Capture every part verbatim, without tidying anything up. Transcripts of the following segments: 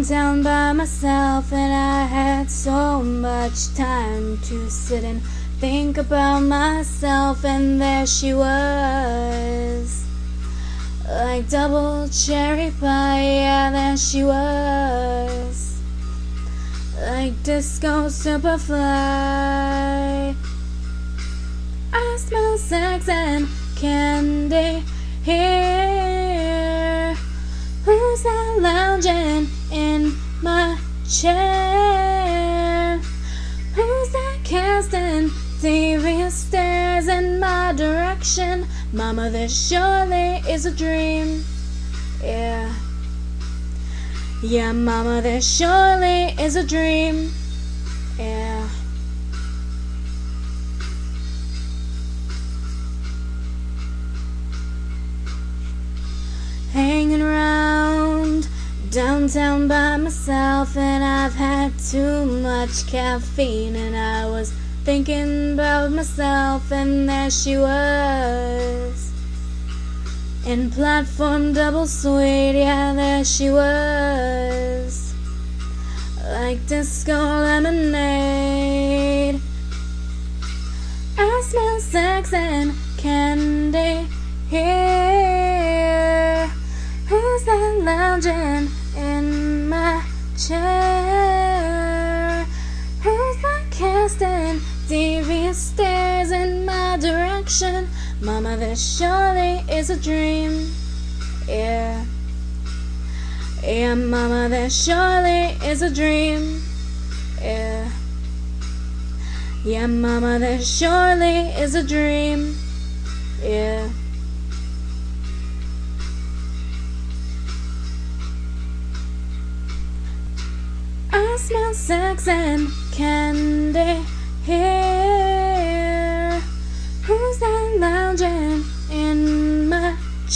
downtown by myself, and I had so much time to sit and think about myself, and there she was, like double cherry pie. Yeah, there she was, like disco superfly. I smell sex and candy here. Who's that lounging in my chair? Who's that casting devious stares in my direction? Mama, this surely is a dream. Yeah. Yeah, mama, this surely is a dream. Yeah. Hanging around downtown by myself, and I've had too much caffeine, and I was thinking about myself, and there she was, in platform double sweet. Yeah, there she was, like disco lemonade. I smell sex and candy here. Who's that lounging in my chair? Who's that casting devious stares in my direction? Mama, this surely is a dream. Yeah. Yeah, mama, this surely is a dream. Yeah. Yeah, mama, this surely is a dream. Yeah. I smell sex and candy here. Who's that lounging in my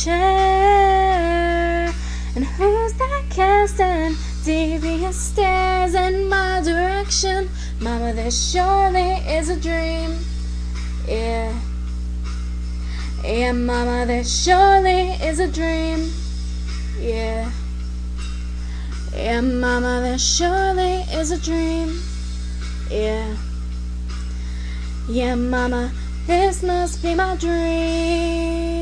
chair? And who's that casting devious stares in my direction? Mama, this surely is a dream. Yeah. Yeah, mama, this surely is a dream. Yeah. Yeah, mama, this surely is a dream. Yeah. Yeah, mama, this must be my dream.